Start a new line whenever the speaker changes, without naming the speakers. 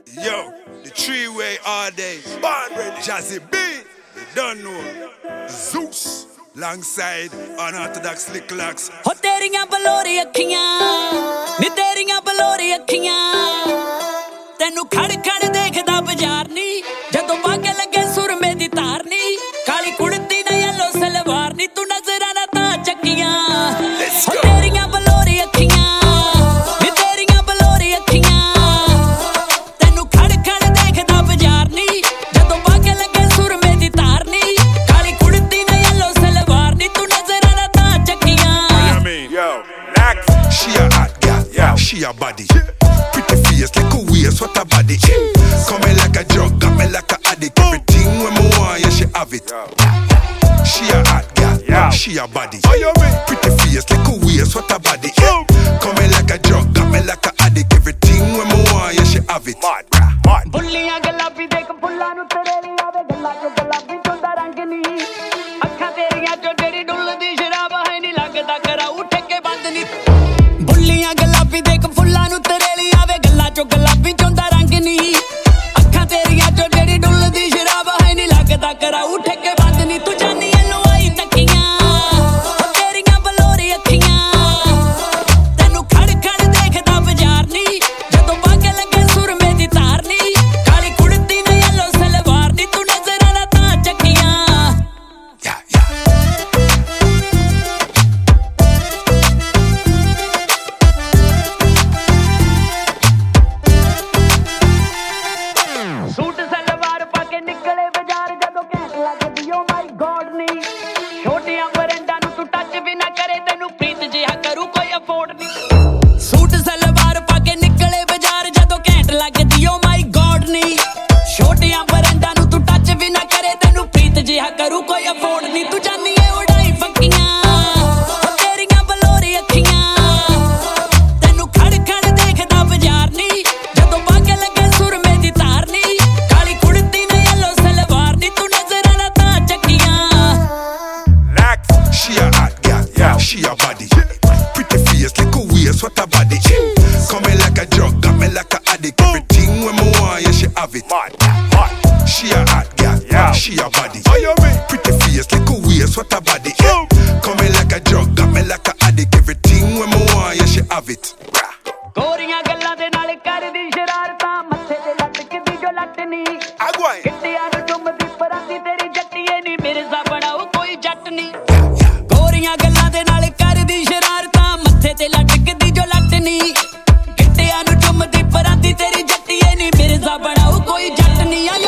Yo, the three-way all day. Born ready. Jazzy B, you don't know. Zeus, alongside unorthodox Slick Locks.
Ho teriyan balori akhiyan, ni teriyan balori akhiyan. Tenu khad khad dekhda bazaar ni, ਜਦੋਂ ਬਾਗ ਲੱਗੇ ਸੁਰਮੇ ਦੀ ਧਾਰ ਨੀ, ਕਾਲੀ ਕੁੜਤੀ ਨਾ yellow salwar ਨੀ, ਤੂੰ ਨਜ਼ਰਾਂ ਨਾ ਤਾਂ ਚੱਕੀਆਂ। ਹੋ ਤੇਰੀਆਂ ਬਲੋਰੀ ਅੱਖੀਆਂ, ਨੀ ਤੇਰੀਆਂ ਬਲੋਰੀ ਅੱਖੀਆਂ। ਤੈਨੂੰ ਖੜ ਖੜ ਦੇਖਦਾ ਬਾਜ਼ਾਰ ਨੀ, ਜਦੋਂ ਬਾਗ ਲੱਗੇ ਸੁਰਮੇ ਦੀ ਧਾਰ ਨੀ, ਕਾਲੀ ਕੁੜਤੀ ਨਾ ਯੈਲੋ ਸਲਵਾਰ ਨੀ, ਤੂੰ ਨਜ਼ਰਾਂ ਨਾ ਤਾਂ ਚੱਕੀਆਂ।
Yo, she a hot girl, she a body. Pretty face, like a waist, what a body. Coming like a drug, got me like a addict. Everything when me want, yeah, she have it. She a hot girl, she a body. Pretty face, like a waist, what a body. Coming like a drug, got me like a addict. Everything when me want, yeah, she have it.
ਬੁੱਲੀਆਂ ਗੁਲਾਬੀ ਦੇਖ ਫੁੱਲਾਂ ਨੂੰ ਤੇਰੇ ਲਈ ਆਵੇ ਗੱਲਾਂ ਚੋਂ ਗੁਲਾਬੀ ਚੋਂਦਾ ਰੰਗ ਨੀ, ਅੱਖਾਂ ਤੇਰੀਆਂ ਚੋਂ ਜਿਹੜੀ ਡੁੱਲਦੀ ਸ਼ਰਾਬ ਹੈ ਨੀ, ਲੱਗਦਾ ਕਰਾਊ ਠੇਕੇ ਬੰਦ ਨੀ। ਬੁੱਲੀਆਂ ਗੁਲਾਬੀ ਦੇਖ ਫੁੱਲਾਂ ਨੂੰ ਤੇਰੇ ਲਈ ਆਵੇ ਗੱਲਾਂ ਚੋਂ ਗੁਲਾਬੀ ਚੋਂਦਾ ਰੰਗ ਨੀ, ਅੱਖਾਂ ਤੇਰੀਆਂ ਚੋਂ ਜਿਹੜੀ ਡੁੱਲਦੀ ਸ਼ਰਾਬ ਹੈ ਨੀ, ਲੱਗਦਾ ਕਰਾਊ ਠੇਕੇ ਬੰਦ ਨੀ। ਤੂੰ ਜਾਨੀ ਇਹਨੂੰ ਆਈ ਤੱਕੀਆਂ, ਉਹ ਤੇਰੀਆਂ ਬਲੋਰੀ ਅੱਖੀਆਂ। ਤੈਨੂੰ ਖੜ ਖੜ ਦੇਖਦਾ ਬਾਜ਼ਾਰ ਨੀ, ਜਦੋਂ ਬਾਗ ਲੱਗੇ ਸੁਰਮੇ ਦੀ ਧਾਰ ਨੀ, ਕਾਲੀ ਕੁੜਤੀ ਨਾ ਯੈਲੋ ਸਲਵਾਰ ਨੀ, ਤੂੰ ਨਜ਼ਰਾਂ ਨਾ ਤਾਂ ਚੱਕੀਆਂ। ਸੂਟ ਸਲਵਾਰ ਪਾ ਕੇ ਨਿਕਲੇ ਬਾਜ਼ਾਰ, ਜਦੋਂ ਘੈਂਟ ਲੱਗਦੀ ਓ ਮਾਈ ਗੋਡ ਨੀ, ਛੋਟੀਆਂ ਬਰੰਡਾਂ ਨੂੰ ਤੂੰ ਟੱਚ ਵੀ ਨਾ ਕਰੇ, ਤੈਨੂੰ ਪ੍ਰੀਤ ਜਿਹਾ ਕਰੂ ਕੋਈ ਅਫੋਰਡ ਨੀ। ਸੂਟ ਸਲਵਾਰ ਪਾ ਕੇ ਨਿਕਲੇ ਬਾਜ਼ਾਰ, ਜਦੋਂ ਘੈਂਟ ਲੱਗਦੀ ਓ ਮਾਈ ਗੋਡ ਨੀ, ਛੋਟੀਆਂ ਬਰੰਡਾਂ ਨੂੰ ਤੂੰ ਟੱਚ ਵੀ ਨਾ ਕਰੇ, ਤੈਨੂੰ ਪ੍ਰੀਤ ਜਿਹਾ ਕਰੂ ਕੋਈ ਅਫੋਰਡ ਨੀ। ਤੂੰ ਜਾਨੀ ਏ ਉਡਾਈ ਫੱਕੀਆਂ, ਉਹ ਤੇਰੀਆਂ ਬਲੋਰੀ ਅੱਖੀਆਂ। ਤੈਨੂੰ ਖੜ ਖੜ ਦੇਖਦਾ ਬਾਜ਼ਾਰ ਨੀ, ਜਦੋਂ ਬਾਗ ਲੱਗੇ ਸੁਰਮੇ ਦੀ ਧਾਰ ਨੀ, ਕਾਲੀ ਕੁੜਤੀ ਨਾ ਯੈਲੋ ਸਲਵਾਰ ਨੀ, ਤੂੰ ਨਜ਼ਰਾਂ ਨਾ ਤਾਂ ਚੱਕੀਆਂ।
She a hot girl, she a body. Pretty face, like a waist, what a body. Coming like a drug, got me like a addict. Everything when me want, yeah, she have it. She a hot girl, she a body. Pretty face, like a waist, what a body. Coming like a drug, got me like a addict. Everything when me want, yeah, she have it.
ਗੋਰੀਆਂ ਗੱਲਾਂ ਦੇ ਨਾਲ ਕਰਦੀ ਸ਼ਰਾਰਤਾਂ, ਮੱਥੇ ਤੇ ਲਟਕਦੀ ਜੋ ਲੱਟ ਨੀ, ਗਿੱਟਿਆਂ ਨੂੰ ਚੁੰਮਦੀ ਪਰਾਂਦੀ ਤੇਰੀ ਜੱਟੀਏ ਨੀ, ਮਿਰਜ਼ਾ ਬਣਾਓ ਕੋਈ ਜੱਟ ਨੀ। ਗੋਰੀਆਂ ਗੱਲਾਂ ਦੇ ਨਾਲ ਕਰਦੀ ਸ਼ਰਾਰਤਾਂ, ਮੱਥੇ ਤੇ ਲਟਕਦੀ ਜੋ ਲੱਟ ਨੀ, ਗਿੱਟਿਆਂ ਨੂੰ ਚੁੰਮਦੀ ਪਰਾਂਦੀ ਤੇਰੀ ਜੱਟੀਏ ਨੀ, ਮਿਰਜ਼ਾ ਬਣਾਓ ਕੋਈ ਜੱਟ ਨੀ।